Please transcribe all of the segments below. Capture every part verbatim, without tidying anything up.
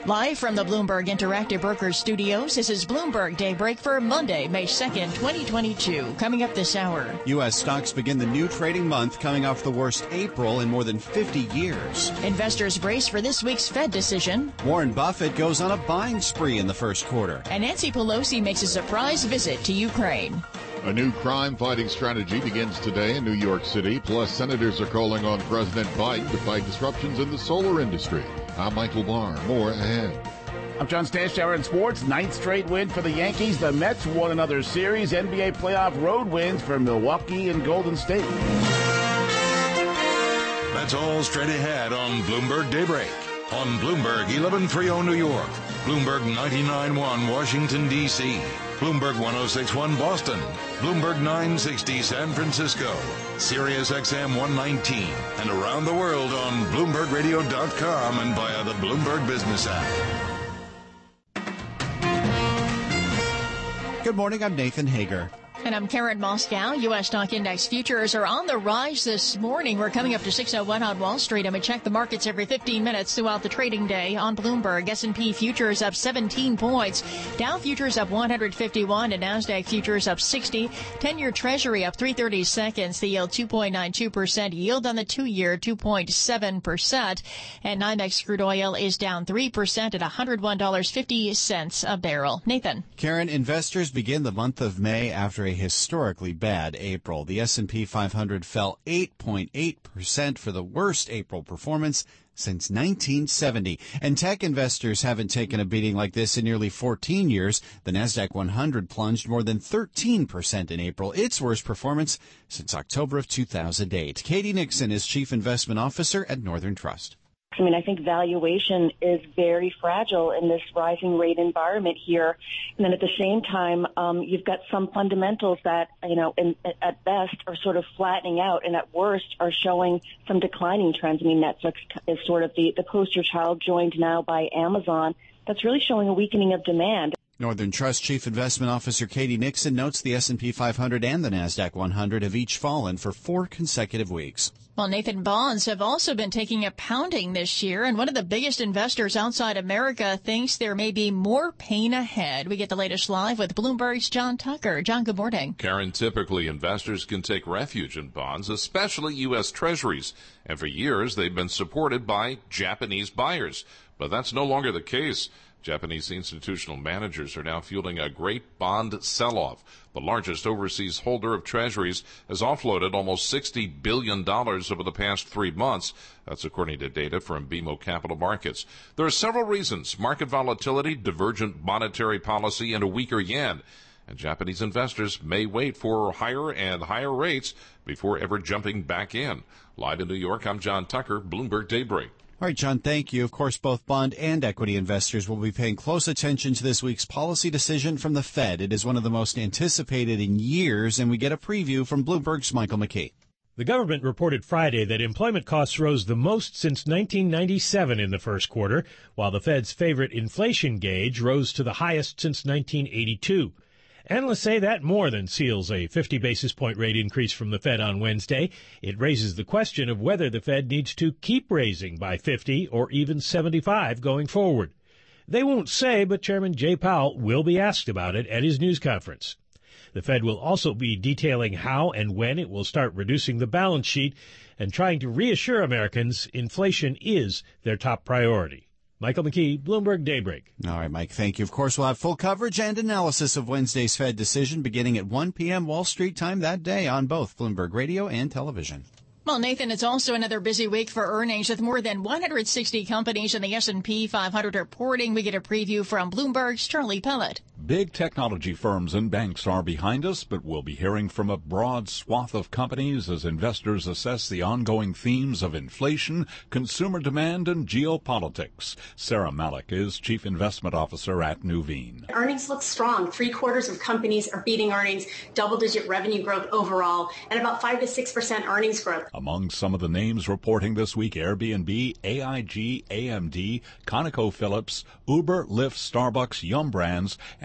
Live from the Bloomberg Interactive Brokers Studios, this is Bloomberg Daybreak for Monday, May second, twenty twenty-two. Coming up this hour. U S stocks begin the new trading month coming off the worst April in more than fifty years. Investors brace for this week's Fed decision. Warren Buffett goes on a buying spree in the first quarter. And Nancy Pelosi makes a surprise visit to Ukraine. A new crime-fighting strategy begins today in New York City. Plus, senators are calling on President Biden to fight disruptions in the solar industry. I'm Michael Barr. More ahead. I'm John Stanchauer in sports. Ninth straight win for the Yankees. The Mets won another series. N B A playoff road wins for Milwaukee and Golden State. That's all straight ahead on Bloomberg Daybreak. On Bloomberg eleven thirty New York, Bloomberg ninety-nine point one Washington, D C, Bloomberg ten sixty-one Boston, Bloomberg nine sixty San Francisco, Sirius X M one nineteen, and around the world on Bloomberg Radio dot com and via the Bloomberg Business app. Good morning, I'm Nathan Hager. And I'm Karen Moscow. U S stock index futures are on the rise this morning. We're coming up to six oh one on Wall Street, and we check the markets every fifteen minutes throughout the trading day on Bloomberg. S and P futures up seventeen points. Dow futures up one hundred fifty-one, and NASDAQ futures up sixty. ten-year Treasury up three thirty seconds. The yield two point nine two percent. Yield on the two-year two point seven percent. And NYMEX crude oil is down three percent at one hundred one dollars and fifty cents a barrel. Nathan. Karen, investors begin the month of May after a historically bad April. The S and P five hundred fell eight point eight percent for the worst April performance since nineteen seventy. And tech investors haven't taken a beating like this in nearly fourteen years. The NASDAQ one hundred plunged more than thirteen percent in April, its worst performance since October of two thousand eight. Katie Nixon is Chief Investment Officer at Northern Trust. I mean, I think valuation is very fragile in this rising rate environment here. And then at the same time, um, you've got some fundamentals that, you know, in, at best are sort of flattening out and at worst are showing some declining trends. I mean, Netflix is sort of the, the poster child, joined now by Amazon. That's really showing a weakening of demand. Northern Trust Chief Investment Officer Katie Nixon notes the S and P five hundred and the NASDAQ one hundred have each fallen for four consecutive weeks. Well, Nathan, bonds have also been taking a pounding this year, and one of the biggest investors outside America thinks there may be more pain ahead. We get the latest live with Bloomberg's John Tucker. John, good morning. Karen, typically investors can take refuge in bonds, especially U S Treasuries, and for years they've been supported by Japanese buyers. But that's no longer the case. Japanese institutional managers are now fielding a great bond sell-off. The largest overseas holder of treasuries has offloaded almost sixty billion dollars over the past three months. That's according to data from B M O Capital Markets. There are several reasons: market volatility, divergent monetary policy, and a weaker yen. And Japanese investors may wait for higher and higher rates before ever jumping back in. Live in New York, I'm John Tucker, Bloomberg Daybreak. All right, John, thank you. Of course, both bond and equity investors will be paying close attention to this week's policy decision from the Fed. It is one of the most anticipated in years, and we get a preview from Bloomberg's Michael McKee. The government reported Friday that employment costs rose the most since nineteen ninety-seven in the first quarter, while the Fed's favorite inflation gauge rose to the highest since nineteen eighty-two. Analysts say that more than seals a fifty basis point rate increase from the Fed on Wednesday. It raises the question of whether the Fed needs to keep raising by fifty or even seventy-five going forward. They won't say, but Chairman Jay Powell will be asked about it at his news conference. The Fed will also be detailing how and when it will start reducing the balance sheet and trying to reassure Americans inflation is their top priority. Michael McKee, Bloomberg Daybreak. All right, Mike, thank you. Of course, we'll have full coverage and analysis of Wednesday's Fed decision beginning at one p.m. Wall Street time that day on both Bloomberg Radio and television. Well, Nathan, it's also another busy week for earnings with more than one hundred sixty companies in the S and P five hundred reporting. We get a preview from Bloomberg's Charlie Pellet. Big technology firms and banks are behind us, but we'll be hearing from a broad swath of companies as investors assess the ongoing themes of inflation, consumer demand, and geopolitics. Sarah Malik is Chief Investment Officer at Nuveen. Earnings look strong. Three quarters of companies are beating earnings, double-digit revenue growth overall, and about five to six percent earnings growth. Among some of the names reporting this week, Airbnb, A I G, A M D, ConocoPhillips, Uber, Lyft, Starbucks, Yum Brands, and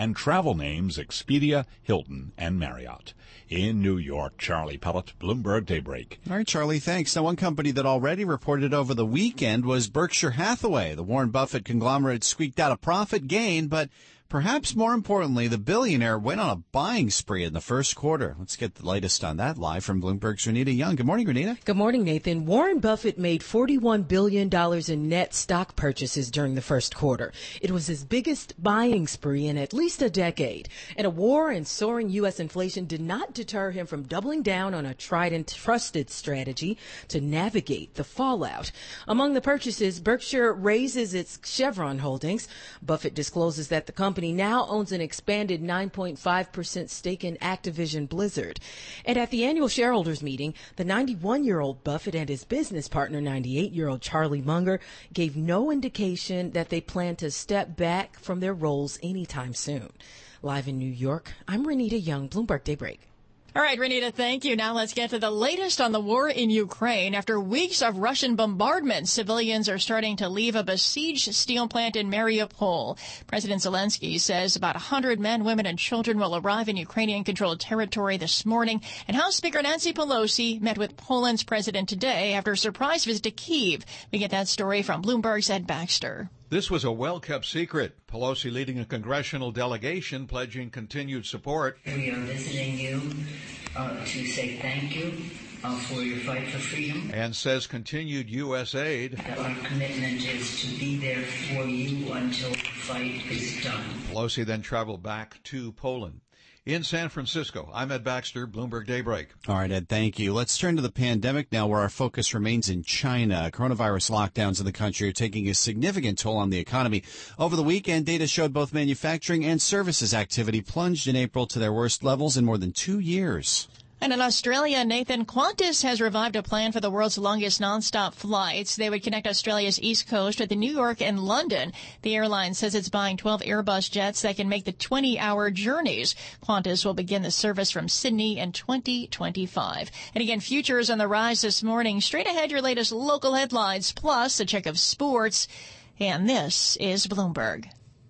and travel names Expedia, Hilton, and Marriott. In New York, Charlie Pellet, Bloomberg Daybreak. All right, Charlie, thanks. Now, one company that already reported over the weekend was Berkshire Hathaway. The Warren Buffett conglomerate squeaked out a profit gain, but perhaps more importantly, the billionaire went on a buying spree in the first quarter. Let's get the latest on that live from Bloomberg's Renita Young. Good morning, Renita. Good morning, Nathan. Warren Buffett made forty-one billion dollars in net stock purchases during the first quarter. It was his biggest buying spree in at least a decade. And a war and soaring U S inflation did not deter him from doubling down on a tried and trusted strategy to navigate the fallout. Among the purchases, Berkshire raises its Chevron holdings. Buffett discloses that the company company now owns an expanded nine point five percent stake in Activision Blizzard. And at the annual shareholders meeting, the ninety-one-year-old Buffett and his business partner, ninety-eight-year-old Charlie Munger, gave no indication that they plan to step back from their roles anytime soon. Live in New York, I'm Renita Young, Bloomberg Daybreak. All right, Renita, thank you. Now let's get to the latest on the war in Ukraine. After weeks of Russian bombardment, civilians are starting to leave a besieged steel plant in Mariupol. President Zelensky says about one hundred men, women, and children will arrive in Ukrainian-controlled territory this morning. And House Speaker Nancy Pelosi met with Poland's president today after a surprise visit to Kyiv. We get that story from Bloomberg's Ed Baxter. This was a well-kept secret. Pelosi leading a congressional delegation pledging continued support. We are visiting you uh, to say thank you uh, for your fight for freedom. And says continued U S aid. Our commitment is to be there for you until the fight is done. Pelosi then traveled back to Poland. In San Francisco, I'm Ed Baxter, Bloomberg Daybreak. All right, Ed, thank you. Let's turn to the pandemic now, where our focus remains in China. Coronavirus lockdowns in the country are taking a significant toll on the economy. Over the weekend, data showed both manufacturing and services activity plunged in April to their worst levels in more than two years. And in Australia, Nathan, Qantas has revived a plan for the world's longest nonstop flights. They would connect Australia's east coast with New York and London. The airline says it's buying twelve Airbus jets that can make the twenty-hour journeys. Qantas will begin the service from Sydney in twenty twenty-five. And again, futures on the rise this morning. Straight ahead, your latest local headlines, plus a check of sports. And this is Bloomberg.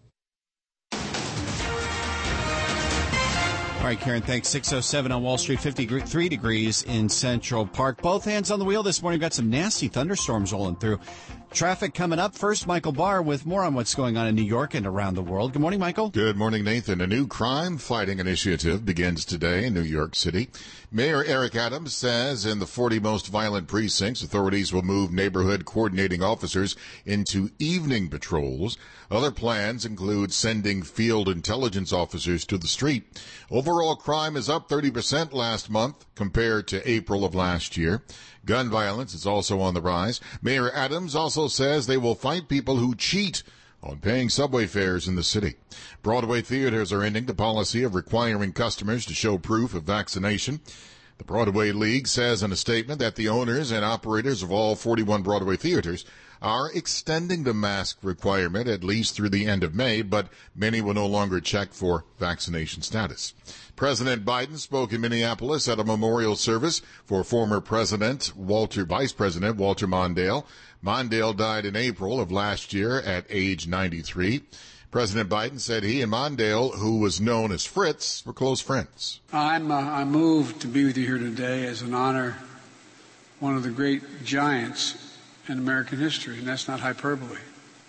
All right, Karen, thanks. six oh seven on Wall Street, fifty-three degrees in Central Park. Both hands on the wheel this morning. Got some nasty thunderstorms rolling through. Traffic coming up. First, Michael Barr with more on what's going on in New York and around the world. Good morning, Michael. Good morning, Nathan. A new crime-fighting initiative begins today in New York City. Mayor Eric Adams says in the forty most violent precincts, authorities will move neighborhood coordinating officers into evening patrols. Other plans include sending field intelligence officers to the street. Overall crime is up thirty percent last month compared to April of last year. Gun violence is also on the rise. Mayor Adams also says they will fight people who cheat on paying subway fares in the city. Broadway theaters are ending the policy of requiring customers to show proof of vaccination. The Broadway League says in a statement that the owners and operators of all forty-one Broadway theaters are extending the mask requirement at least through the end of May, but many will no longer check for vaccination status. President Biden spoke in Minneapolis at a memorial service for former President Walter, Vice President Walter Mondale. Mondale died in April of last year at age ninety-three. President Biden said he and Mondale, who was known as Fritz, were close friends. I'm, uh, I'm moved to be with you here today as an honor, one of the great giants in American history, and that's not hyperbole.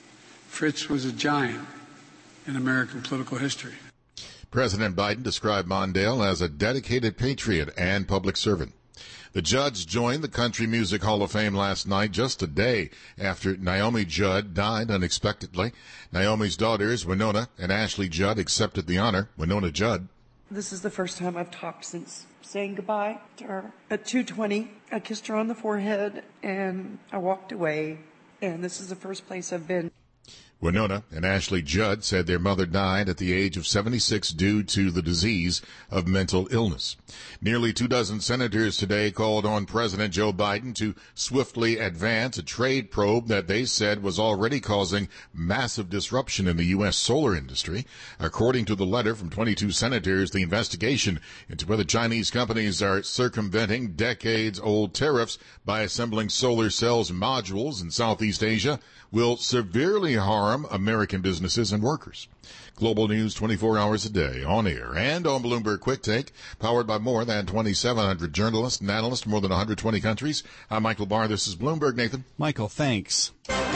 Fritz was a giant in American political history. President Biden described Mondale as a dedicated patriot and public servant. The Judds joined the Country Music Hall of Fame last night, just a day after Naomi Judd died unexpectedly. Naomi's daughters, Winona and Ashley Judd, accepted the honor. Winona Judd. This is the first time I've talked since saying goodbye to her. At two twenty, I kissed her on the forehead, and I walked away, and this is the first place I've been. Winona and Ashley Judd said their mother died at the age of seventy-six due to the disease of mental illness. Nearly two dozen senators today called on President Joe Biden to swiftly advance a trade probe that they said was already causing massive disruption in the U S solar industry. According to the letter from twenty-two senators, the investigation into whether Chinese companies are circumventing decades-old tariffs by assembling solar cells and modules in Southeast Asia will severely harm harm American businesses and workers. Global news twenty-four hours a day, on air and on Bloomberg Quick Take, powered by more than twenty-seven hundred journalists and analysts from more than one hundred twenty countries. I'm Michael Barr. This is Bloomberg. Nathan. Michael, thanks.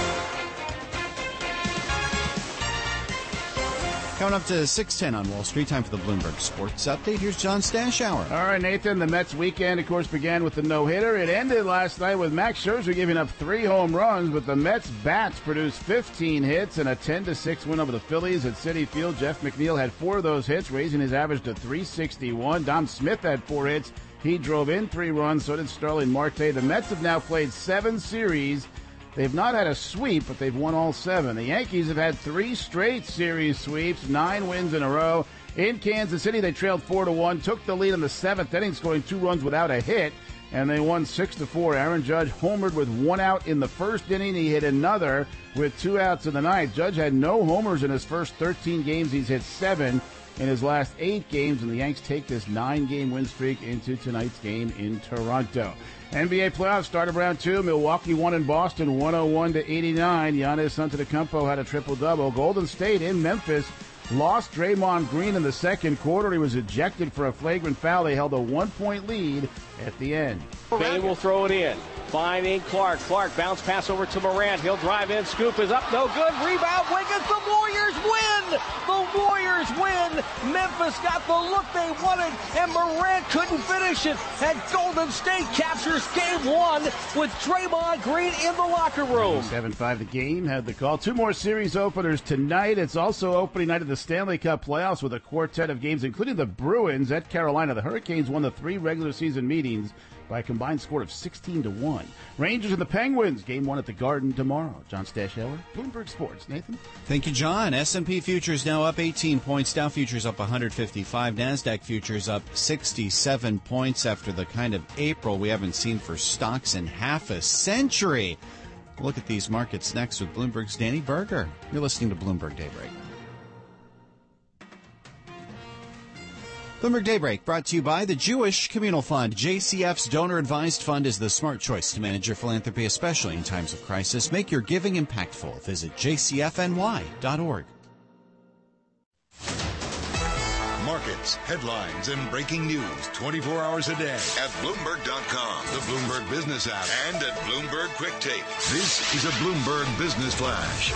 Coming up to six ten on Wall Street, time for the Bloomberg Sports Update. Here's John Stashower. All right, Nathan, the Mets weekend, of course, began with the no-hitter. It ended last night with Max Scherzer giving up three home runs, but the Mets bats produced fifteen hits and a ten to six win over the Phillies at Citi Field. Jeff McNeil had four of those hits, raising his average to three sixty-one. Dom Smith had four hits. He drove in three runs, so did Starling Marte. The Mets have now played seven series. They've not had a sweep, but they've won all seven. The Yankees have had three straight series sweeps, nine wins in a row. In Kansas City, they trailed four to one, took the lead in the seventh inning, scoring two runs without a hit, and they won six to four. Aaron Judge homered with one out in the first inning. He hit another with two outs in the ninth. Judge had no homers in his first thirteen games. He's hit seven in his last eight games, and the Yanks take this nine-game win streak into tonight's game in Toronto. N B A playoffs started round two. Milwaukee won in Boston, one oh one to eighty-nine. Giannis Antetokounmpo had a triple-double. Golden State in Memphis lost Draymond Green in the second quarter. He was ejected for a flagrant foul. They held a one-point lead at the end. Bane will throw it in. Finding Clark. Clark bounce pass over to Morant. He'll drive in. Scoop is up. No good. Rebound. Wiggins. The Warriors win. The Warriors win. Memphis got the look they wanted, and Morant couldn't finish it. And Golden State captures game one with Draymond Green in the locker room. seven five the game had the call. Two more series openers tonight. It's also opening night of the Stanley Cup playoffs with a quartet of games, including the Bruins at Carolina. The Hurricanes won the three regular season meetings by a combined score of sixteen to one. Rangers and the Penguins, game one at the Garden tomorrow. John Stashower, Bloomberg Sports. Nathan? Thank you, John. S and P futures now up eighteen points. Dow futures up one hundred fifty-five. NASDAQ futures up sixty-seven points after the kind of April we haven't seen for stocks in half a century. Look at these markets next with Bloomberg's Danny Berger. You're listening to Bloomberg Daybreak. Bloomberg Daybreak brought to you by the Jewish Communal Fund. J C F's donor-advised fund is the smart choice to manage your philanthropy, especially in times of crisis. Make your giving impactful. Visit j c f n y dot org. Markets, headlines, and breaking news twenty-four hours a day at Bloomberg dot com, the Bloomberg Business app, and at Bloomberg Quick Take. This is a Bloomberg Business Flash.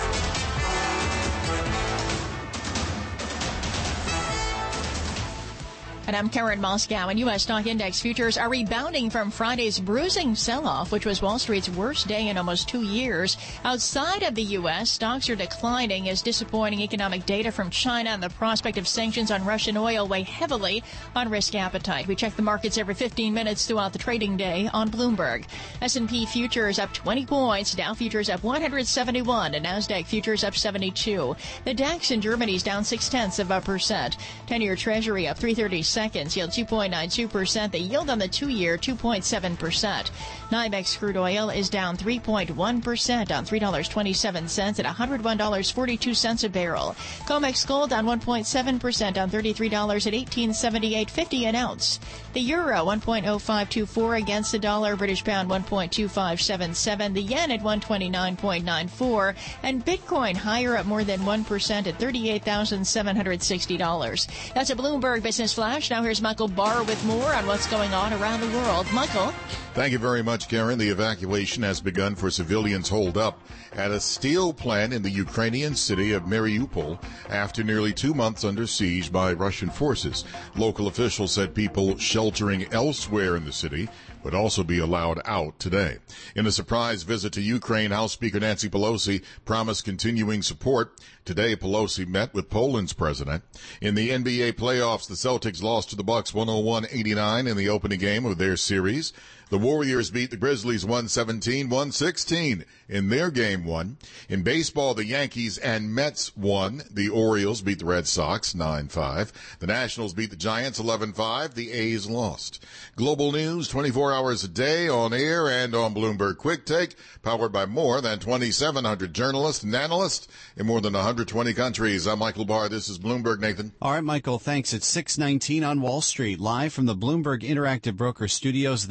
And I'm Karen Moscow, and U S stock index futures are rebounding from Friday's bruising sell-off, which was Wall Street's worst day in almost two years. Outside of the U S, stocks are declining as disappointing economic data from China and the prospect of sanctions on Russian oil weigh heavily on risk appetite. We check the markets every fifteen minutes throughout the trading day on Bloomberg. S and P futures up twenty points, Dow futures up one hundred seventy-one, and NASDAQ futures up seventy-two. The DAX in Germany's down six-tenths of a percent. ten-year Treasury up three thirty-seconds, yield two point nine two percent. The yield on the two-year, two point seven percent. NYMEX crude oil is down three point one percent on three dollars and twenty-seven cents at one hundred one dollars and forty-two cents a barrel. COMEX gold down one point seven percent on thirty-three dollars at eighteen seventy-eight fifty an ounce. The euro one point oh five two four against the dollar. British pound one point two five seven seven. The yen at one twenty-nine point nine four. And Bitcoin higher up more than one percent at thirty-eight thousand seven hundred sixty dollars. That's a Bloomberg Business Flash. Now here's Michael Barr with more on what's going on around the world. Michael? Thank you very much, Karen. The evacuation has begun for civilians holed up at a steel plant in the Ukrainian city of Mariupol after nearly two months under siege by Russian forces. Local officials said people sheltering elsewhere in the city would also be allowed out today. In a surprise visit to Ukraine, House Speaker Nancy Pelosi promised continuing support. Today, Pelosi met with Poland's president. In the N B A playoffs, the Celtics lost to the Bucks one oh one eighty-nine in the opening game of their series. The Warriors beat the Grizzlies one seventeen one sixteen in their game one. In baseball, the Yankees and Mets won. The Orioles beat the Red Sox nine five. The Nationals beat the Giants eleven five. The A's lost. Global news twenty-four hours a day on air and on Bloomberg Quick Take, powered by more than twenty-seven hundred journalists and analysts in more than one hundred twenty countries. I'm Michael Barr. This is Bloomberg. Nathan. All right, Michael, thanks. It's six nineteen on Wall Street, live from the Bloomberg Interactive Broker Studios. This is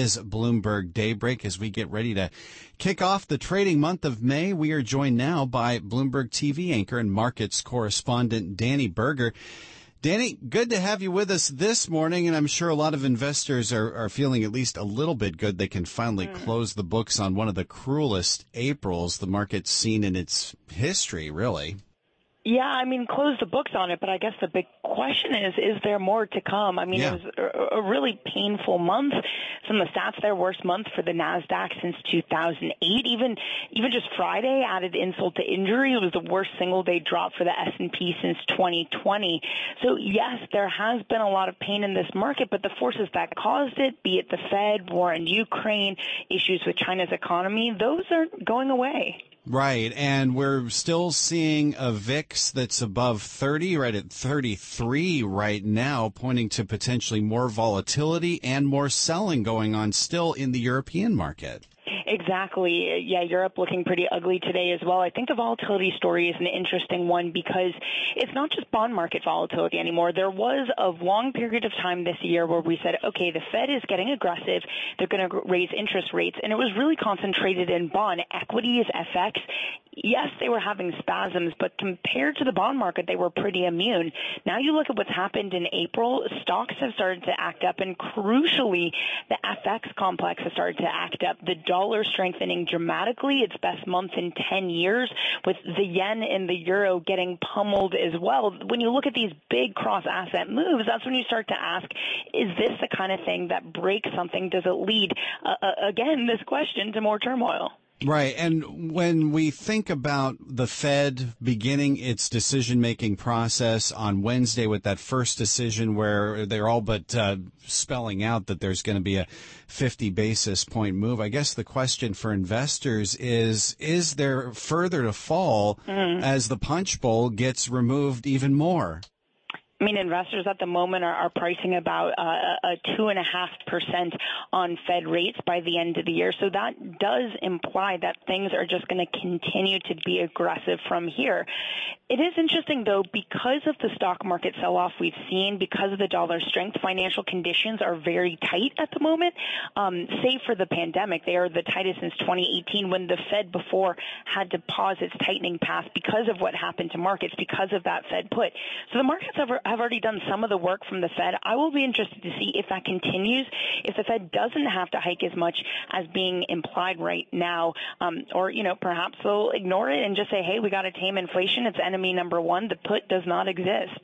is Bloomberg Daybreak. As we get ready to kick off the trading month of May, we are joined now by Bloomberg T V anchor and markets correspondent Danny Berger. Danny, good to have you with us this morning, and I'm sure a lot of investors are, are feeling at least a little bit good. They can finally mm. close the books on one of the cruelest Aprils the market's seen in its history, really. Yeah, I mean, close the books on it, but I guess the big question is, is there more to come? I mean, yeah. It was a, a really painful month. Some of the stats there, worst month for the NASDAQ since two thousand eight. Even even just Friday added insult to injury. It was the worst single-day drop for the S and P since twenty twenty. So, yes, there has been a lot of pain in this market, but the forces that caused it, be it the Fed, war in Ukraine, issues with China's economy, those are going away. Right, and we're still seeing a V I X that's above thirty, right at thirty-three right now, pointing to potentially more volatility and more selling going on still in the European market. Exactly. Yeah, Europe looking pretty ugly today as well. I think the volatility story is an interesting one because it's not just bond market volatility anymore. There was a long period of time this year where we said, okay, the Fed is getting aggressive. They're going to raise interest rates. And it was really concentrated in bond equities, F X. Yes, they were having spasms, but compared to the bond market, they were pretty immune. Now you look at what's happened in April, stocks have started to act up, and crucially, the F X complex has started to act up. The dollar strengthening dramatically, its best month in ten years, with the yen and the euro getting pummeled as well. When you look at these big cross-asset moves, that's when you start to ask, is this the kind of thing that breaks something? Does it lead, uh, again, this question to more turmoil? Right. And when we think about the Fed beginning its decision-making process on Wednesday with that first decision where they're all but uh, spelling out that there's going to be a fifty basis point move, I guess the question for investors is, is there further to fall mm. as the punch bowl gets removed even more? I mean, investors at the moment are, are pricing about uh, a two and a half percent on Fed rates by the end of the year. So that does imply that things are just going to continue to be aggressive from here. It is interesting, though, because of the stock market sell-off we've seen, because of the dollar strength, financial conditions are very tight at the moment. Um, save for the pandemic, they are the tightest since twenty eighteen, when the Fed before had to pause its tightening path because of what happened to markets, because of that Fed put. So the markets have have already done some of the work from the Fed. I will be interested to see if that continues, if the Fed doesn't have to hike as much as being implied right now, um, or, you know, perhaps they'll ignore it and just say, hey, we got to tame inflation. It's enemy number one. The put does not exist.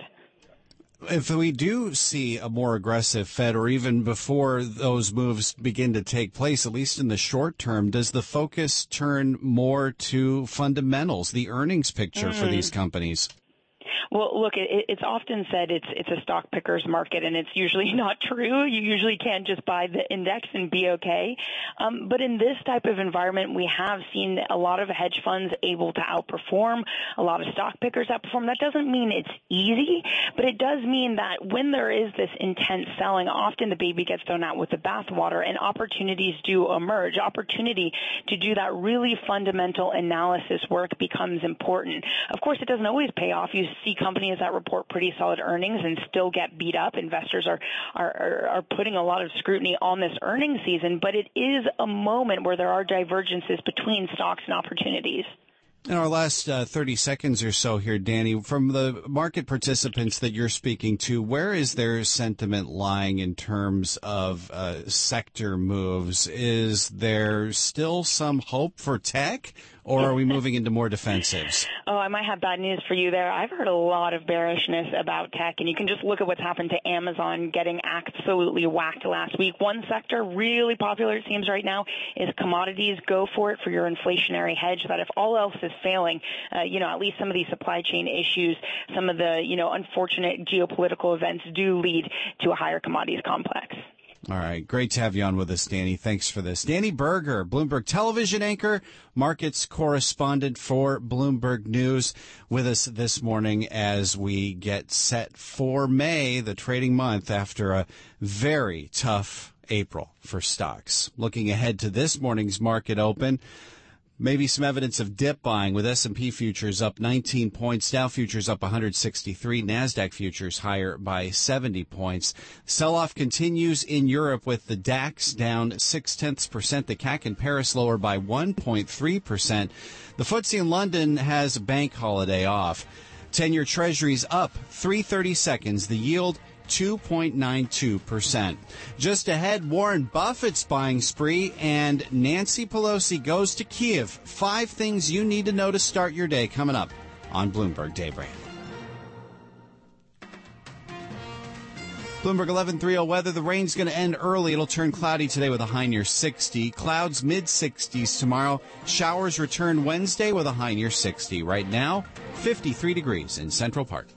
If we do see a more aggressive Fed, or even before those moves begin to take place, at least in the short term, does the focus turn more to fundamentals, the earnings picture mm. for these companies? Well, look, it, it's often said it's it's a stock picker's market, and it's usually not true. You usually can't just buy the index and be okay. Um, but in this type of environment, we have seen a lot of hedge funds able to outperform, a lot of stock pickers outperform. That doesn't mean it's easy, but it does mean that when there is this intense selling, often the baby gets thrown out with the bathwater, and opportunities do emerge. Opportunity to do that really fundamental analysis work becomes important. Of course, it doesn't always pay off. You see companies that report pretty solid earnings and still get beat up. Investors are, are, are putting a lot of scrutiny on this earnings season, but it is a moment where there are divergences between stocks and opportunities. In our last uh, thirty seconds or so here, Danny, from the market participants that you're speaking to, where is their sentiment lying in terms of uh, sector moves? Is there still some hope for tech, or are we moving into more defensives? Oh, I might have bad news for you there. I've heard a lot of bearishness about tech, and you can just look at what's happened to Amazon getting absolutely whacked last week. One sector really popular, it seems right now, is commodities. Go for it for your inflationary hedge, that if all else is failing, uh, you know, at least some of these supply chain issues, some of the, you know, unfortunate geopolitical events do lead to a higher commodities complex. All right. Great to have you on with us, Danny. Thanks for this. Danny Berger, Bloomberg television anchor, markets correspondent for Bloomberg News, with us this morning as we get set for May, the trading month, after a very tough April for stocks. Looking ahead to this morning's market open, Maybe some evidence of dip buying with S and P futures up nineteen points, Dow futures up one hundred sixty-three, NASDAQ futures higher by seventy points. Sell-off continues in Europe with the DAX down six-tenths percent, the C A C in Paris lower by one point three percent. The F T S E in London has a bank holiday off. ten-year Treasuries up three thirty seconds, the yield two point nine two percent. Just ahead, Warren Buffett's buying spree and Nancy Pelosi goes to Kiev. Five things you need to know to start your day coming up on Bloomberg Daybreak. Bloomberg eleven thirty weather. The rain's going to end early. It'll turn cloudy today with a high near sixty. Clouds mid-sixties tomorrow. Showers return Wednesday with a high near sixty. Right now, fifty-three degrees in Central Park.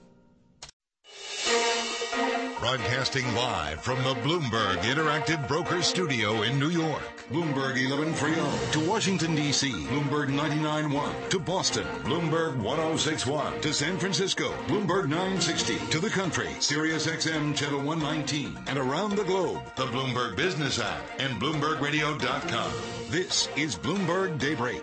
Broadcasting live from the Bloomberg Interactive Brokers Studio in New York. Bloomberg eleven thirty to Washington, D C Bloomberg ninety-nine point one to Boston. Bloomberg ten sixty-one to San Francisco. Bloomberg nine sixty to the country. Sirius X M Channel one nineteen. And around the globe, the Bloomberg Business app and Bloomberg Radio dot com. This is Bloomberg Daybreak.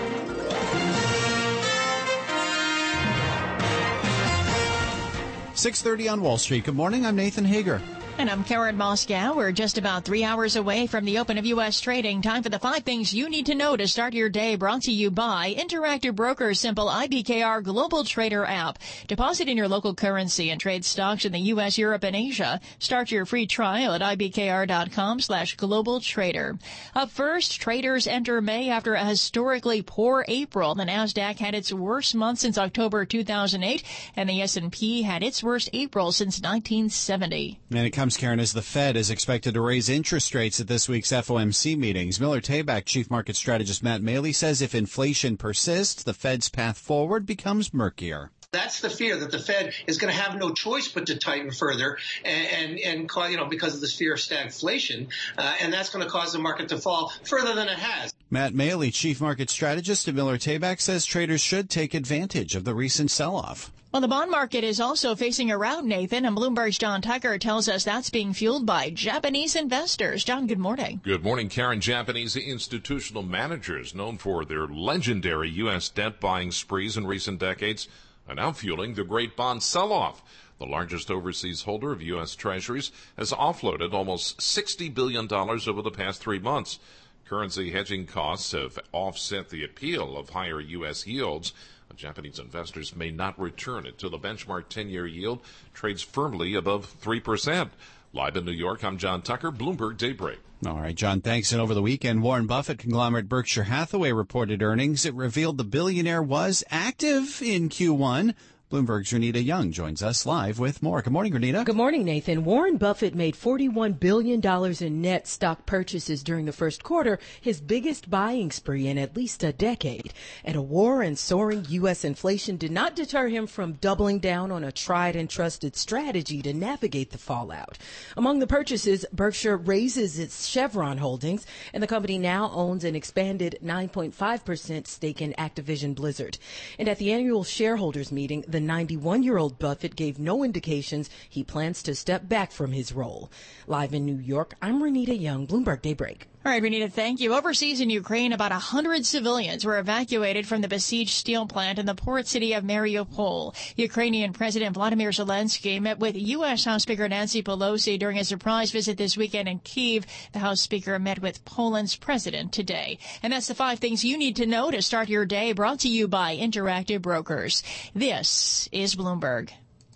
six thirty on Wall Street. Good morning. I'm Nathan Hager. And I'm Karen Moscow. We're just about three hours away from the open of U S trading. Time for the five things you need to know to start your day, brought to you by Interactive Brokers Simple I B K R Global Trader app. Deposit in your local currency and trade stocks in the U S, Europe, and Asia. Start your free trial at ibkr.com slash global trader. Up first, traders enter May after a historically poor April. The NASDAQ had its worst month since October two thousand eight, and the S and P had its worst April since nineteen seventy. And it comes Karen, as the Fed is expected to raise interest rates at this week's F O M C meetings. Miller Tabak Chief Market Strategist Matt Maley says if inflation persists, the Fed's path forward becomes murkier. That's the fear, that the Fed is going to have no choice but to tighten further, and and, and cause, you know, because of this fear of stagflation, uh, and that's going to cause the market to fall further than it has. Matt Maley, Chief Market Strategist at Miller Tabak, says traders should take advantage of the recent sell-off. Well, the bond market is also facing a rout, Nathan, and Bloomberg's John Tucker tells us that's being fueled by Japanese investors. John, good morning. Good morning, Karen. Japanese institutional managers, known for their legendary U S debt buying sprees in recent decades, are now fueling the great bond sell-off. The largest overseas holder of U S Treasuries has offloaded almost sixty billion dollars over the past three months. Currency hedging costs have offset the appeal of higher U S yields. Japanese investors may not return until the benchmark ten-year yield trades firmly above three percent. Live in New York, I'm John Tucker, Bloomberg Daybreak. All right, John, thanks. And over the weekend, Warren Buffett conglomerate Berkshire Hathaway reported earnings. It revealed the billionaire was active in Q one. Bloomberg's Renita Young joins us live with more. Good morning, Renita. Good morning, Nathan. Warren Buffett made forty-one billion dollars in net stock purchases during the first quarter, his biggest buying spree in at least a decade. And a war and soaring U S inflation did not deter him from doubling down on a tried and trusted strategy to navigate the fallout. Among the purchases, Berkshire raises its Chevron holdings, and the company now owns an expanded nine point five percent stake in Activision Blizzard. And at the annual shareholders meeting, the ninety-one-year-old Buffett gave no indications he plans to step back from his role. Live in New York, I'm Renita Young, Bloomberg Daybreak. All right, Renita, thank you. Overseas in Ukraine, about one hundred civilians were evacuated from the besieged steel plant in the port city of Mariupol. Ukrainian President Vladimir Zelensky met with U S. House Speaker Nancy Pelosi during a surprise visit this weekend in Kyiv. The House Speaker met with Poland's president today. And that's the five things you need to know to start your day, brought to you by Interactive Brokers. This is Bloomberg.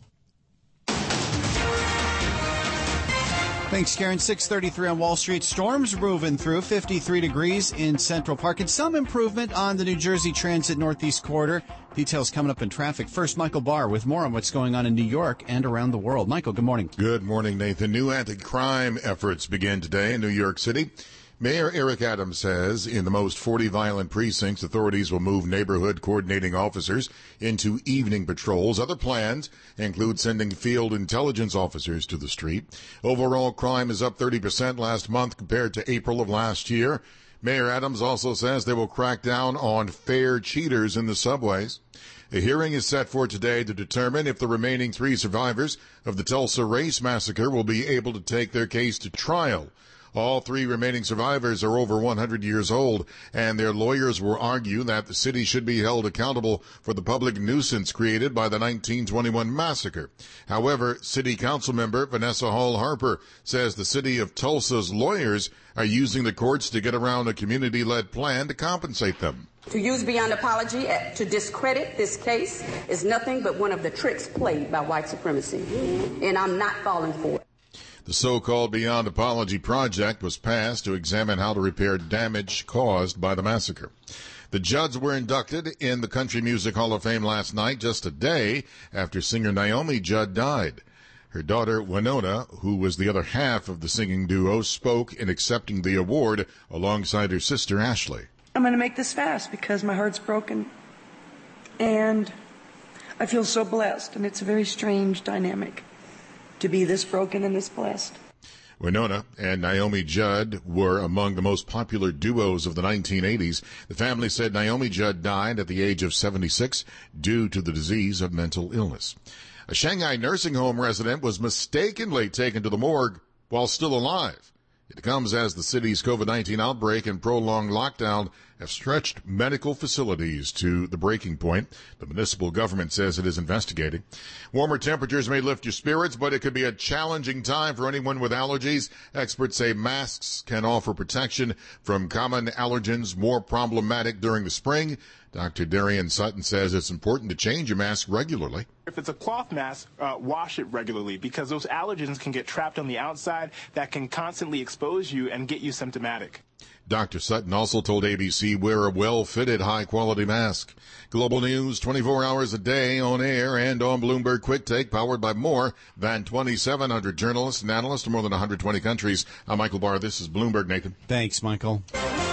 Thanks, Karen. six thirty-three on Wall Street. Storms moving through, fifty-three degrees in Central Park, and some improvement on the New Jersey Transit Northeast Corridor. Details coming up in traffic. First, Michael Barr with more on what's going on in New York and around the world. Michael, good morning. Good morning, Nathan. New anti-crime efforts begin today in New York City. Mayor Eric Adams says in the most forty violent precincts, authorities will move neighborhood coordinating officers into evening patrols. Other plans include sending field intelligence officers to the street. Overall crime is up thirty percent last month compared to April of last year. Mayor Adams also says they will crack down on fare cheaters in the subways. A hearing is set for today to determine if the remaining three survivors of the Tulsa race massacre will be able to take their case to trial. All three remaining survivors are over one hundred years old, and their lawyers will argue that the city should be held accountable for the public nuisance created by the nineteen twenty-one massacre. However, City Council member Vanessa Hall Harper says the city of Tulsa's lawyers are using the courts to get around a community-led plan to compensate them. To use beyond apology to discredit this case is nothing but one of the tricks played by white supremacy, and I'm not falling for it. The so-called Beyond Apology project was passed to examine how to repair damage caused by the massacre. The Judds were inducted in the Country Music Hall of Fame last night, just a day after singer Naomi Judd died. Her daughter, Winona, who was the other half of the singing duo, spoke in accepting the award alongside her sister, Ashley. I'm going to make this fast because my heart's broken, and I feel so blessed, and it's a very strange dynamic to be this broken and this blessed. Winona and Naomi Judd were among the most popular duos of the nineteen eighties. The family said Naomi Judd died at the age of seventy-six due to the disease of mental illness. A Shanghai nursing home resident was mistakenly taken to the morgue while still alive. It comes as the city's COVID nineteen outbreak and prolonged lockdown have stretched medical facilities to the breaking point. The municipal government says it is investigating. Warmer temperatures may lift your spirits, but it could be a challenging time for anyone with allergies. Experts say masks can offer protection from common allergens more problematic during the spring. Doctor Darian Sutton says it's important to change your mask regularly. If it's a cloth mask, uh, wash it regularly because those allergens can get trapped on the outside that can constantly expose you and get you symptomatic. Doctor Sutton also told A B C wear a well-fitted, high-quality mask. Global news twenty-four hours a day on air and on Bloomberg Quick Take, powered by more than twenty-seven hundred journalists and analysts from more than one hundred twenty countries. I'm Michael Barr. This is Bloomberg. Nathan. Thanks, Michael.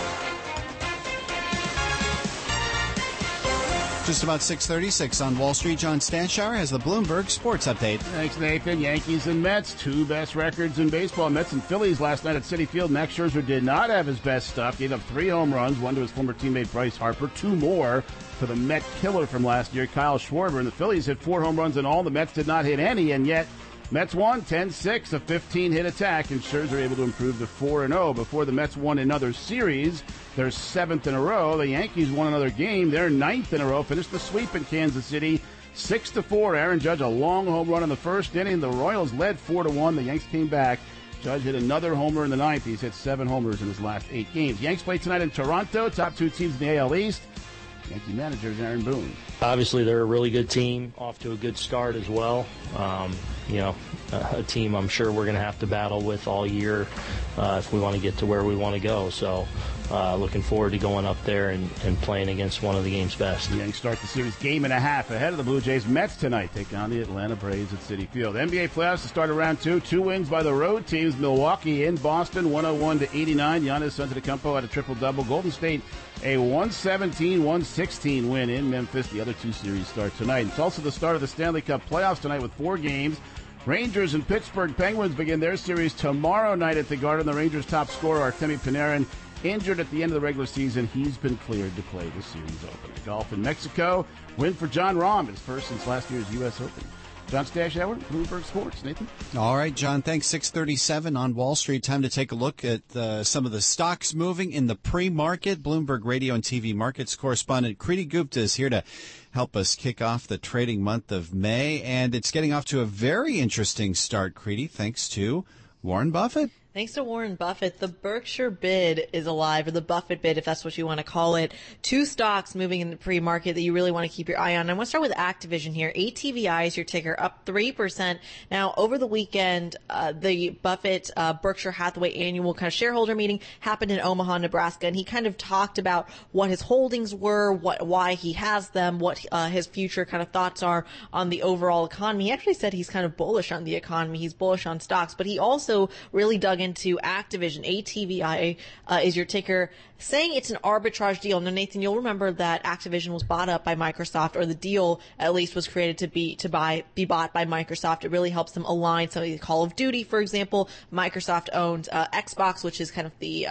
Just about six thirty-six on Wall Street. John Stanshauer has the Bloomberg Sports Update. Thanks, Nathan. Yankees and Mets, two best records in baseball. Mets and Phillies last night at Citi Field. Max Scherzer did not have his best stuff. Gave up three home runs, one to his former teammate Bryce Harper, two more to the Met killer from last year, Kyle Schwarber. And the Phillies hit four home runs in all. The Mets did not hit any, and yet Mets won ten six, a fifteen-hit attack, and Scherzer able to improve to four and oh. Before the Mets won another series, their seventh in a row. The Yankees won another game, their ninth in a row, finished the sweep in Kansas City, six to four. Aaron Judge, a long home run in the first inning. The Royals led four to one. The Yanks came back. Judge hit another homer in the ninth. He's hit seven homers in his last eight games. Yanks play tonight in Toronto, top two teams in the A L East. Yankee manager is Aaron Boone. Obviously, they're a really good team, off to a good start as well. Um, you know, a, a team I'm sure we're going to have to battle with all year uh, if we want to get to where we want to go. So uh, looking forward to going up there and, and playing against one of the game's best. The Yanks start the series game and a half ahead of the Blue Jays. Mets tonight take on the Atlanta Braves at Citi Field. N B A playoffs to start round two. Two wins by the road teams. Milwaukee in Boston, one oh one to eighty-nine. Giannis Antetokounmpo had a triple-double. Golden State a one seventeen one sixteen win in Memphis. The other two series start tonight. It's also the start of the Stanley Cup playoffs tonight with four games. Rangers and Pittsburgh Penguins begin their series tomorrow night at the Garden. The Rangers' top scorer, Artemi Panarin, injured at the end of the regular season. He's been cleared to play the series opener. Golf in Mexico. Win for John Rahm, his first since last year's U S Open. John Stanshauer, Bloomberg Sports. Nathan? All right, John, thanks. six thirty-seven on Wall Street. Time to take a look at uh, some of the stocks moving in the pre-market. Bloomberg Radio and T V markets correspondent Kriti Gupta is here to help us kick off the trading month of May. And it's getting off to a very interesting start, Kriti, thanks to Warren Buffett. Thanks to Warren Buffett, the Berkshire bid is alive, or the Buffett bid, if that's what you want to call it. Two stocks moving in the pre-market that you really want to keep your eye on. I want to start with Activision here. A T V I is your ticker, up three percent. Now, over the weekend, uh, the Buffett uh, Berkshire Hathaway annual kind of shareholder meeting happened in Omaha, Nebraska, and he kind of talked about what his holdings were, what why he has them, what uh, his future kind of thoughts are on the overall economy. He actually said he's kind of bullish on the economy. He's bullish on stocks, but he also really dug in into Activision. A T V I uh, is your ticker, saying it's an arbitrage deal. Now, Nathan, you'll remember that Activision was bought up by Microsoft, or the deal at least was created to be to buy be bought by Microsoft. It really helps them align. So, Call of Duty, for example, Microsoft owned uh, Xbox, which is kind of the uh,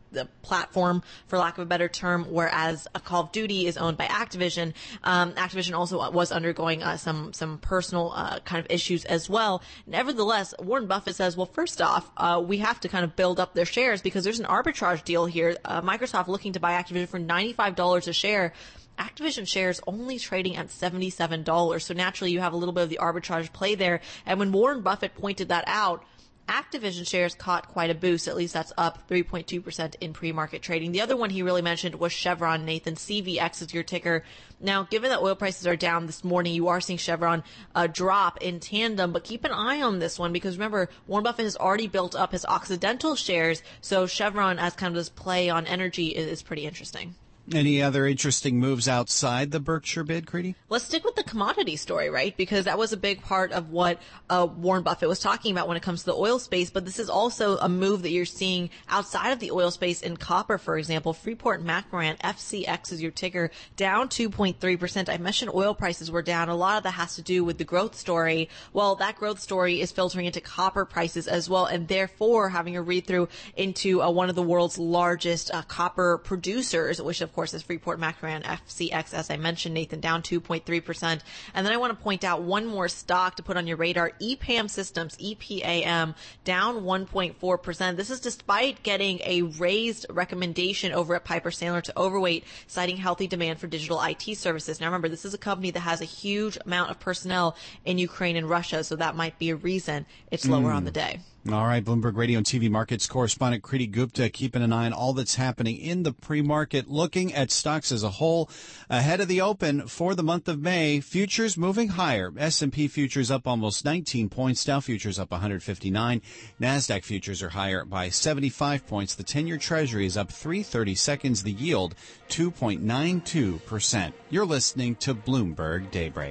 the platform, for lack of a better term, whereas a Call of Duty is owned by Activision. Um, Activision also was undergoing uh, some some personal uh, kind of issues as well. Nevertheless, Warren Buffett says, well, first off, uh, we have to kind of build up their shares because there's an arbitrage deal here. Uh, Microsoft looking to buy Activision for ninety-five dollars a share. Activision shares only trading at seventy-seven dollars. So naturally, you have a little bit of the arbitrage play there. And when Warren Buffett pointed that out, Activision shares caught quite a boost. At least that's up three point two percent in pre-market trading. The other one he really mentioned was Chevron. Nathan, C V X is your ticker. Now, given that oil prices are down this morning, you are seeing Chevron uh, drop in tandem, but keep an eye on this one because remember, Warren Buffett has already built up his Occidental shares, so Chevron as kind of this play on energy is, is pretty interesting. Any other interesting moves outside the Berkshire bid, Creedy? Let's stick with the commodity story, right? Because that was a big part of what uh, Warren Buffett was talking about when it comes to the oil space. But this is also a move that you're seeing outside of the oil space in copper, for example. Freeport-McMoRan, F C X is your ticker, down two point three percent. I mentioned oil prices were down. A lot of that has to do with the growth story. Well, that growth story is filtering into copper prices as well, and therefore having a read-through into uh, one of the world's largest uh, copper producers, which of course is Freeport-McMoRan, F C X, as I mentioned, Nathan, down two point three percent. And then I want to point out one more stock to put on your radar, E P A M Systems, E P A M, down one point four percent. This is despite getting a raised recommendation over at Piper Sandler to overweight, citing healthy demand for digital I T services. Now remember, this is a company that has a huge amount of personnel in Ukraine and Russia, so that might be a reason it's lower mm. on the day. All right, Bloomberg Radio and T V Markets correspondent Kriti Gupta keeping an eye on all that's happening in the pre-market, looking at stocks as a whole ahead of the open for the month of May. Futures moving higher. S and P futures up almost nineteen points. Dow futures up one hundred fifty-nine. NASDAQ futures are higher by seventy-five points. The ten-year Treasury is up three thirty seconds. The yield, two point nine two percent. You're listening to Bloomberg Daybreak.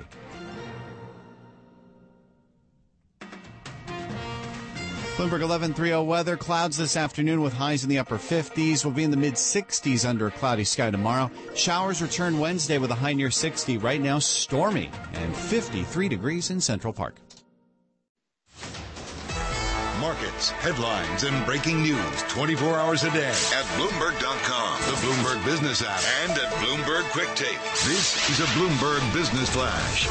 Bloomberg eleven thirty weather. Clouds this afternoon with highs in the upper fifties. We'll be in the mid-sixties under a cloudy sky tomorrow. Showers return Wednesday with a high near sixty. Right now, stormy and fifty-three degrees in Central Park. Markets, headlines, and breaking news twenty-four hours a day at Bloomberg dot com, the Bloomberg Business app, and at Bloomberg Quick Take. This is a Bloomberg Business Flash.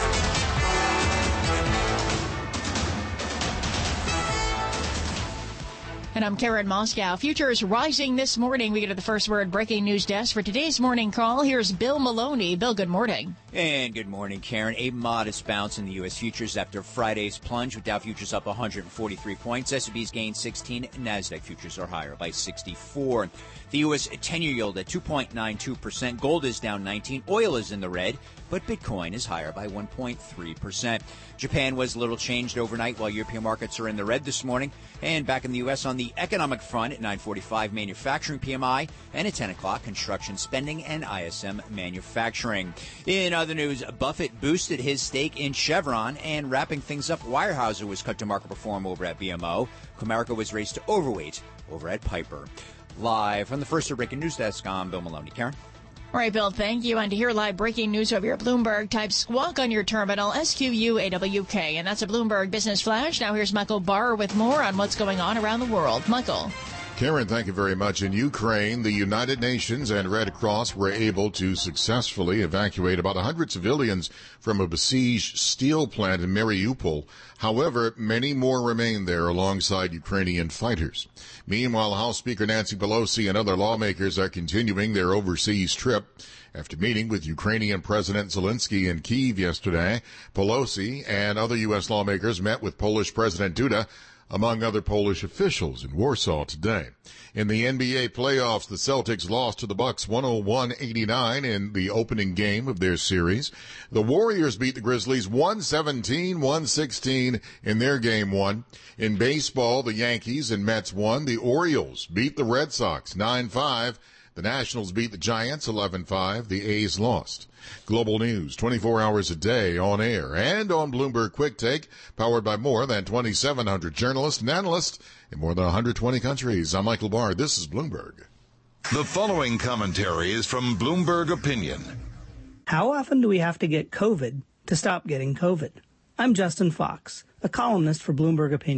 And I'm Karen Moscow. Futures rising this morning. We get to the first word breaking news desk for today's morning call. Here's Bill Maloney. Bill, good morning. And good morning, Karen. A modest bounce in the U S futures after Friday's plunge, with Dow futures up one hundred forty-three points. S and P's gained sixteen. NASDAQ futures are higher by sixty-four. The U S ten-year yield at two point nine two percent. Gold is down nineteen. Oil is in the red, but Bitcoin is higher by one point three percent. Japan was little changed overnight, while European markets are in the red this morning. And back in the U S on the economic front, at nine forty-five, manufacturing P M I, and at ten o'clock, construction spending and I S M manufacturing. In other news, Buffett boosted his stake in Chevron, and wrapping things up, Weyerhaeuser was cut to market perform over at B M O. Comerica was raised to overweight over at Piper. Live from the First Breaking News Desk, I'm Bill Maloney. Karen? All right, Bill, thank you. And to hear live breaking news over your Bloomberg, type squawk on your terminal, S Q U A W K. And that's a Bloomberg Business Flash. Now here's Michael Barr with more on what's going on around the world. Michael. Karen, thank you very much. In Ukraine, the United Nations and Red Cross were able to successfully evacuate about one hundred civilians from a besieged steel plant in Mariupol. However, many more remain there alongside Ukrainian fighters. Meanwhile, House Speaker Nancy Pelosi and other lawmakers are continuing their overseas trip. After meeting with Ukrainian President Zelensky in Kyiv yesterday, Pelosi and other U S lawmakers met with Polish President Duda, among other Polish officials, in Warsaw today. In the N B A playoffs, the Celtics lost to the Bucks one oh one eighty-nine in the opening game of their series. The Warriors beat the Grizzlies one seventeen one sixteen in their game one. In baseball, the Yankees and Mets won. The Orioles beat the Red Sox nine five. The Nationals beat the Giants eleven five. The A's lost. Global news twenty-four hours a day on air and on Bloomberg Quick Take, powered by more than twenty-seven hundred journalists and analysts in more than one hundred twenty countries. I'm Michael Barr. This is Bloomberg. The following commentary is from Bloomberg Opinion. How often do we have to get COVID to stop getting COVID? I'm Justin Fox, a columnist for Bloomberg Opinion,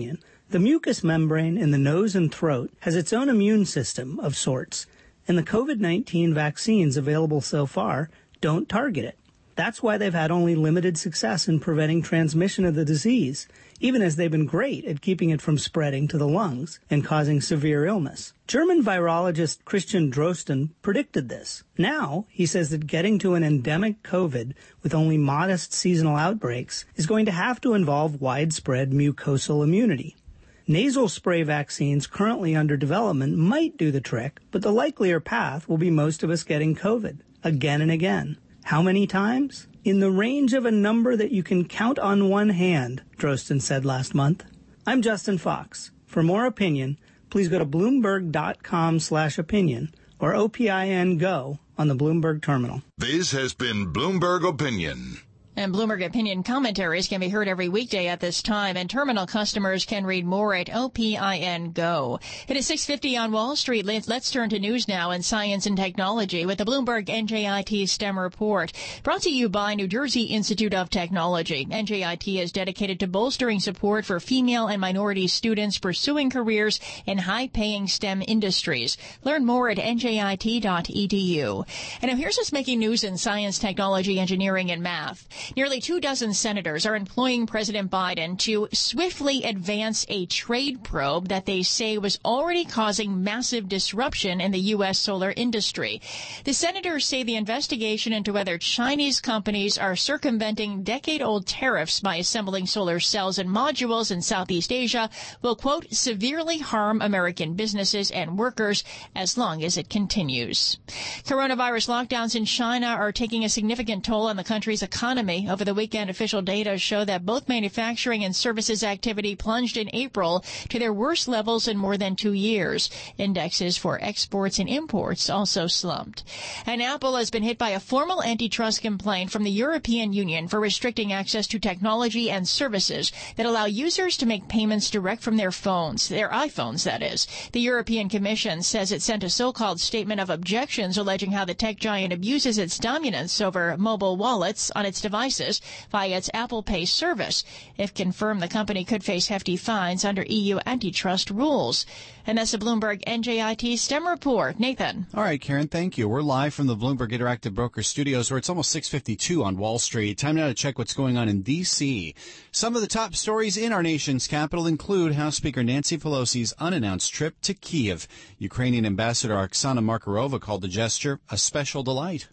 The mucous membrane in the nose and throat has its own immune system of sorts, and the COVID nineteen vaccines available so far don't target it. That's why they've had only limited success in preventing transmission of the disease, even as they've been great at keeping it from spreading to the lungs and causing severe illness. German virologist Christian Drosten predicted this. Now, he says that getting to an endemic COVID with only modest seasonal outbreaks is going to have to involve widespread mucosal immunity. Nasal spray vaccines currently under development might do the trick, but the likelier path will be most of us getting COVID, again and again. How many times? In the range of a number that you can count on one hand, Drosten said last month. I'm Justin Fox. For more opinion, please go to Bloomberg.com slash opinion or O P I N Go on the Bloomberg terminal. This has been Bloomberg Opinion. And Bloomberg Opinion commentaries can be heard every weekday at this time, and terminal customers can read more at O P I N Go. It is six fifty on Wall Street. Let's turn to news now in science and technology with the Bloomberg N J I T STEM report, brought to you by New Jersey Institute of Technology. N J I T is dedicated to bolstering support for female and minority students pursuing careers in high-paying STEM industries. Learn more at N J I T dot E D U. And now here's what's making news in science, technology, engineering, and math. Nearly two dozen senators are employing President Biden to swiftly advance a trade probe that they say was already causing massive disruption in the U S solar industry. The senators say the investigation into whether Chinese companies are circumventing decade-old tariffs by assembling solar cells and modules in Southeast Asia will, quote, severely harm American businesses and workers as long as it continues. Coronavirus lockdowns in China are taking a significant toll on the country's economy. Over the weekend, official data show that both manufacturing and services activity plunged in April to their worst levels in more than two years. Indexes for exports and imports also slumped. And Apple has been hit by a formal antitrust complaint from the European Union for restricting access to technology and services that allow users to make payments direct from their phones, their iPhones, that is. The European Commission says it sent a so-called statement of objections alleging how the tech giant abuses its dominance over mobile wallets on its devices via its Apple Pay service. If confirmed, the company could face hefty fines under E U antitrust rules. And that's the Bloomberg N J I T STEM report. Nathan. All right, Karen, thank you. We're live from the Bloomberg Interactive Broker Studios, where it's almost six fifty-two on Wall Street. Time now to check what's going on in D C. Some of the top stories in our nation's capital include House Speaker Nancy Pelosi's unannounced trip to Kiev. Ukrainian Ambassador Oksana Markarova called the gesture a special delight.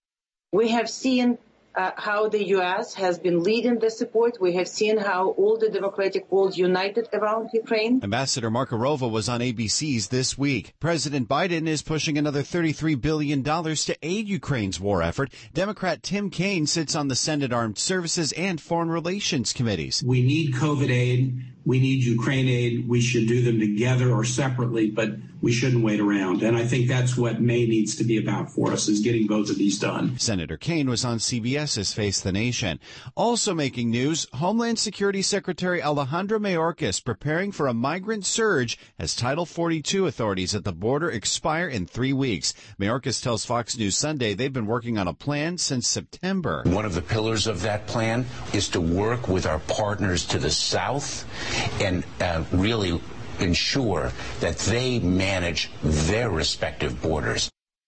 We have seen Uh, how the U S has been leading the support. We have seen how all the democratic world united around Ukraine. Ambassador Markarova was on A B C's This Week. President Biden is pushing another thirty-three billion dollars to aid Ukraine's war effort. Democrat Tim Kaine sits on the Senate Armed Services and Foreign Relations committees. We need COVID aid. We need Ukraine aid. We should do them together or separately, but we shouldn't wait around. And I think that's what May needs to be about for us, is getting both of these done. Senator Kaine was on C B S's Face the Nation. Also making news, Homeland Security Secretary Alejandro Mayorkas preparing for a migrant surge as Title forty-two authorities at the border expire in three weeks. Mayorkas tells Fox News Sunday they've been working on a plan since September. One of the pillars of that plan is to work with our partners to the south and uh, really ensure that they manage their respective borders.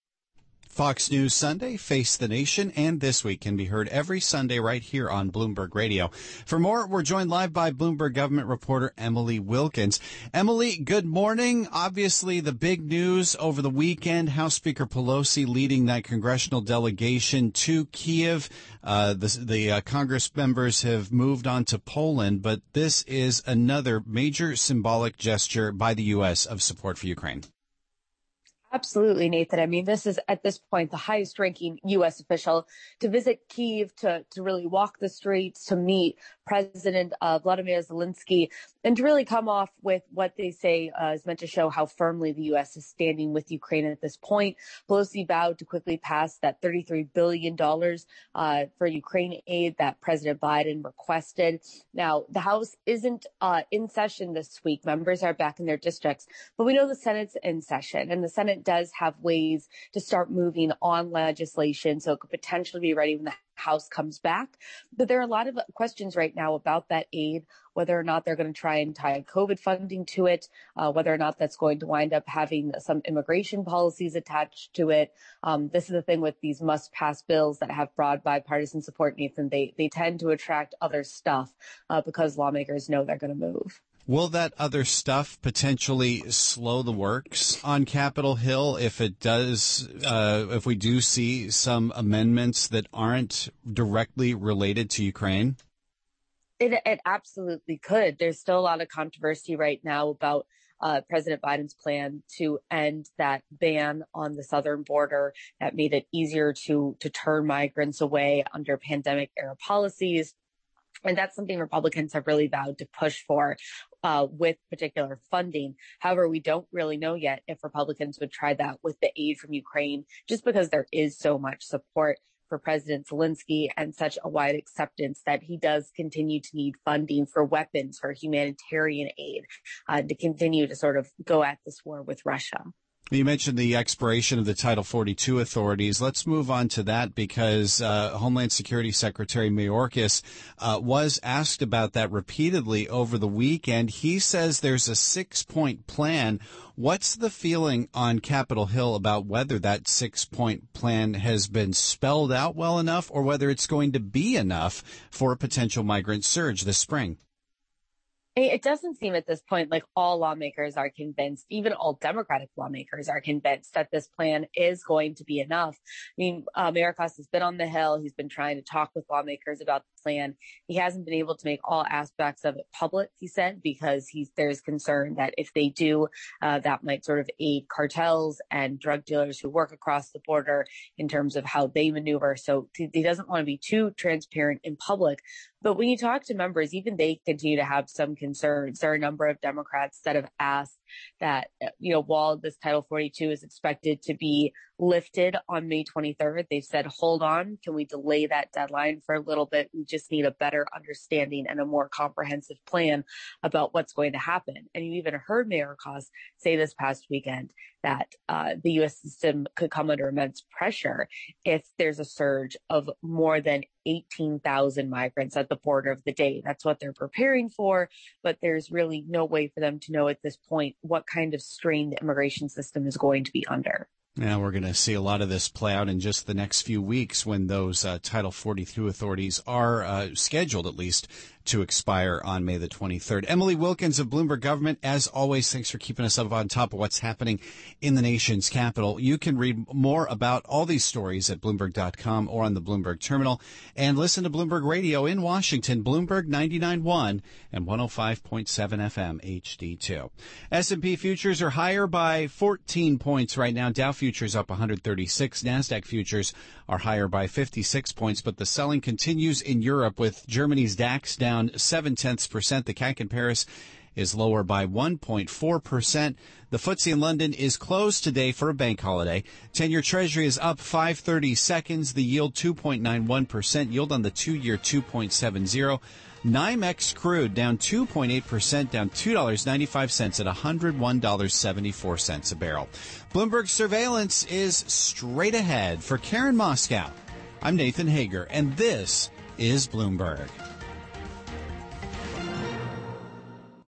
Fox News Sunday, Face the Nation, and This Week can be heard every Sunday right here on Bloomberg Radio. For more, we're joined live by Bloomberg government reporter Emily Wilkins. Emily, good morning. Obviously, the big news over the weekend, House Speaker Pelosi leading that congressional delegation to Kiev. Uh, the the uh, Congress members have moved on to Poland, but this is another major symbolic gesture by the U S of support for Ukraine. Absolutely, Nathan. I mean, this is at this point the highest ranking U S official to visit Kyiv, to, to really walk the streets, to meet President uh, Vladimir Zelensky, and to really come off with what they say uh, is meant to show how firmly the U S is standing with Ukraine at this point. Pelosi vowed to quickly pass that thirty-three billion dollars uh, for Ukraine aid that President Biden requested. Now, the House isn't uh, in session this week. Members are back in their districts, but we know the Senate's in session, and the Senate does have ways to start moving on legislation, so it could potentially be ready when the House comes back. But there are a lot of questions right now about that aid, whether or not they're going to try and tie COVID funding to it, uh, whether or not that's going to wind up having some immigration policies attached to it. Um, this is the thing with these must-pass bills that have broad bipartisan support, Nathan. They, they tend to attract other stuff uh, because lawmakers know they're going to move. Will that other stuff potentially slow the works on Capitol Hill if it does, uh, if we do see some amendments that aren't directly related to Ukraine? It, it absolutely could. There's still a lot of controversy right now about uh, President Biden's plan to end that ban on the southern border that made it easier to, to turn migrants away under pandemic era policies. And that's something Republicans have really vowed to push for uh, with particular funding. However, we don't really know yet if Republicans would try that with the aid from Ukraine, just because there is so much support for President Zelensky and such a wide acceptance that he does continue to need funding for weapons, for humanitarian aid, uh, to continue to sort of go at this war with Russia. You mentioned the expiration of the Title forty-two authorities. Let's move on to that because uh, Homeland Security Secretary Mayorkas uh, was asked about that repeatedly over the weekend. He says there's a six-point plan. What's the feeling on Capitol Hill about whether that six-point plan has been spelled out well enough or whether it's going to be enough for a potential migrant surge this spring? It doesn't seem at this point like all lawmakers are convinced, even all Democratic lawmakers are convinced that this plan is going to be enough. I mean, uh, Mayorkas has been on the Hill. He's been trying to talk with lawmakers about the plan. He hasn't been able to make all aspects of it public, he said, because he's, there's concern that if they do, uh, that might sort of aid cartels and drug dealers who work across the border in terms of how they maneuver. So he doesn't want to be too transparent in public. But when you talk to members, even they continue to have some concerns. There are a number of Democrats that have asked that, you know, while this Title forty-two is expected to be lifted on May twenty-third, they've said, hold on, can we delay that deadline for a little bit? We just need a better understanding and a more comprehensive plan about what's going to happen. And you even heard Mayorkas say this past weekend that uh, the U S system could come under immense pressure if there's a surge of more than eighteen thousand migrants at the border of the day. That's what they're preparing for, but there's really no way for them to know at this point what kind of strain the immigration system is going to be under. Now we're going to see a lot of this play out in just the next few weeks when those uh, Title forty-two authorities are uh, scheduled, at least, to expire on May the twenty-third. Emily Wilkins of Bloomberg Government, as always, thanks for keeping us up on top of what's happening in the nation's capital. You can read more about all these stories at Bloomberg dot com or on the Bloomberg Terminal, and listen to Bloomberg Radio in Washington, Bloomberg ninety-nine point one and one oh five point seven F M H D two. S and P futures are higher by fourteen points right now. Dow futures up one hundred thirty-six. NASDAQ futures are higher by fifty-six points, but the selling continues in Europe with Germany's DAX down seven tenths percent. The C A C in Paris is lower by one point four percent. The F T S E in London is closed today for a bank holiday. ten-year Treasury is up five thirty seconds. The yield two point nine one percent. Yield on the two-year two point seven zero. NYMEX crude down two point eight percent, down two dollars and ninety-five cents at one hundred one dollars and seventy-four cents a barrel. Bloomberg Surveillance is straight ahead. For Karen Moscow, I'm Nathan Hager, and this is Bloomberg.